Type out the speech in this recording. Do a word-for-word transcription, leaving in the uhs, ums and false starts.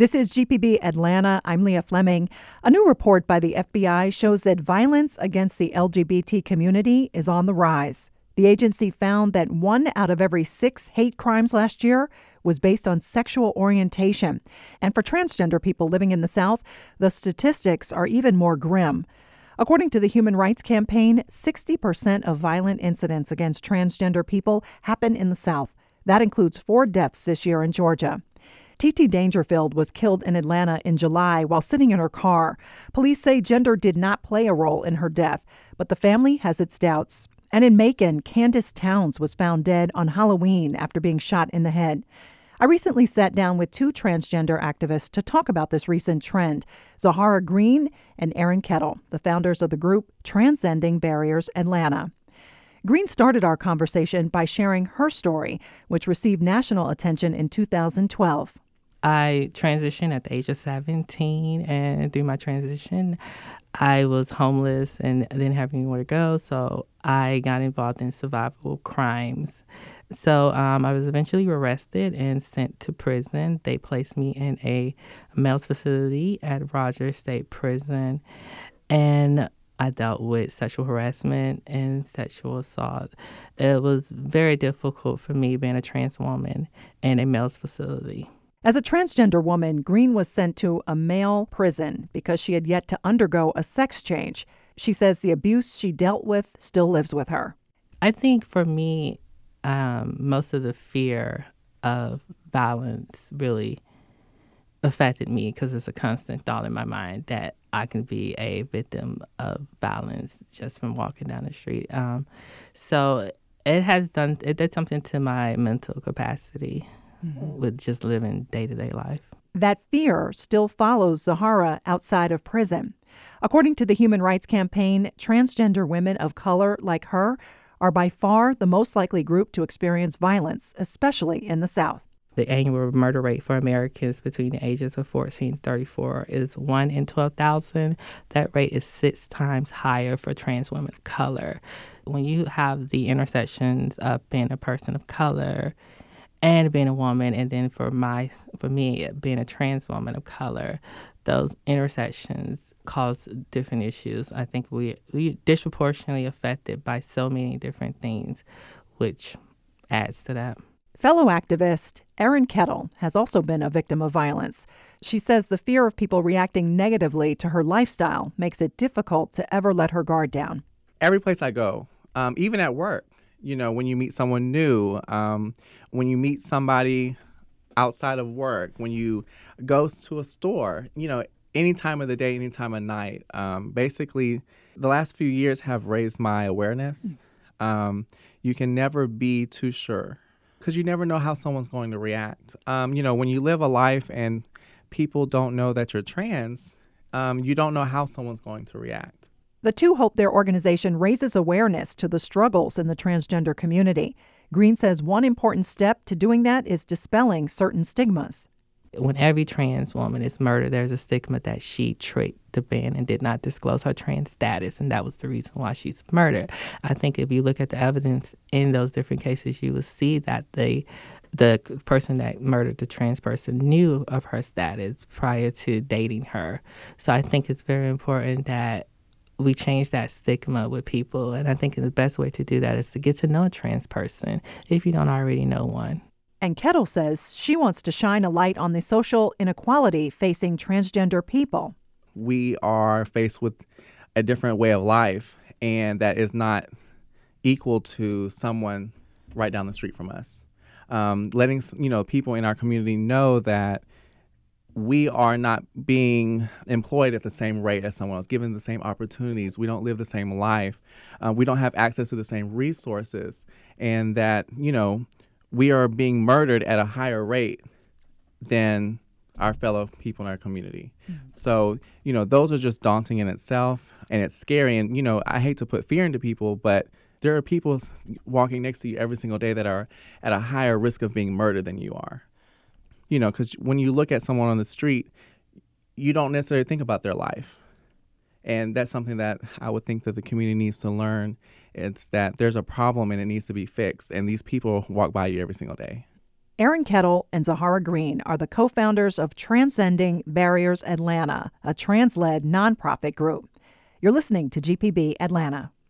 This is G P B Atlanta. I'm Leah Fleming. A new report by the F B I shows that violence against the L G B T community is on the rise. The agency found that one out of every six hate crimes last year was based on sexual orientation. And for transgender people living in the South, the statistics are even more grim. According to the Human Rights Campaign, sixty percent of violent incidents against transgender people happen in the South. That includes four deaths this year in Georgia. Titi Dangerfield was killed in Atlanta in July while sitting in her car. Police say gender did not play a role in her death, but the family has its doubts. And in Macon, Candace Towns was found dead on Halloween after being shot in the head. I recently sat down with two transgender activists to talk about this recent trend, Zahara Green and Erin Kettle, the founders of the group Transcending Barriers Atlanta. Green started our conversation by sharing her story, which received national attention in two thousand twelve. I transitioned at the age of seventeen, and through my transition, I was homeless and didn't have anywhere to go, so I got involved in survival crimes. So um, I was eventually arrested and sent to prison. They placed me in a male's facility at Rogers State Prison, and I dealt with sexual harassment and sexual assault. It was very difficult for me being a trans woman in a male's facility. As a transgender woman, Green was sent to a male prison because she had yet to undergo a sex change. She says the abuse she dealt with still lives with her. I think for me, um, most of the fear of violence really affected me because it's a constant thought in my mind that I can be a victim of violence just from walking down the street. Um, so it has done, it did something to my mental capacity. Mm-hmm. With just living day-to-day life. That fear still follows Zahara outside of prison. According to the Human Rights Campaign, transgender women of color like her are by far the most likely group to experience violence, especially in the South. The annual murder rate for Americans between the ages of fourteen and thirty-four is one in twelve thousand. That rate is six times higher for trans women of color. When you have the intersections of being a person of color and being a woman, and then for my, for me, being a trans woman of color, those intersections cause different issues. I think we we disproportionately affected by so many different things, which adds to that. Fellow activist Erin Kettle has also been a victim of violence. She says the fear of people reacting negatively to her lifestyle makes it difficult to ever let her guard down. Every place I go, um, even at work, you know, when you meet someone new, um, when you meet somebody outside of work, when you go to a store, you know, any time of the day, any time of night. Um, basically, the last few years have raised my awareness. Um, you can never be too sure because you never know how someone's going to react. Um, you know, when you live a life and people don't know that you're trans, um, you don't know how someone's going to react. The two hope their organization raises awareness to the struggles in the transgender community. Green says one important step to doing that is dispelling certain stigmas. When every trans woman is murdered, there's a stigma that she tricked the man and did not disclose her trans status, and that was the reason why she's murdered. I think if you look at the evidence in those different cases, you will see that the the person that murdered the trans person knew of her status prior to dating her. So I think it's very important that we change that stigma with people. And I think the best way to do that is to get to know a trans person if you don't already know one. And Kettle says she wants to shine a light on the social inequality facing transgender people. We are faced with a different way of life, and that is not equal to someone right down the street from us. Um, letting, you know, people in our community know that we are not being employed at the same rate as someone else, given the same opportunities. We don't live the same life. Uh, we don't have access to the same resources. And that, you know, we are being murdered at a higher rate than our fellow people in our community. Mm-hmm. So, you know, those are just daunting in itself, and it's scary. And, you know, I hate to put fear into people, but there are people walking next to you every single day that are at a higher risk of being murdered than you are. You know, because when you look at someone on the street, you don't necessarily think about their life. And that's something that I would think that the community needs to learn. It's that there's a problem and it needs to be fixed. And these people walk by you every single day. Aaron Kettle and Zahara Green are the co-founders of Transcending Barriers Atlanta, a trans-led nonprofit group. You're listening to G P B Atlanta.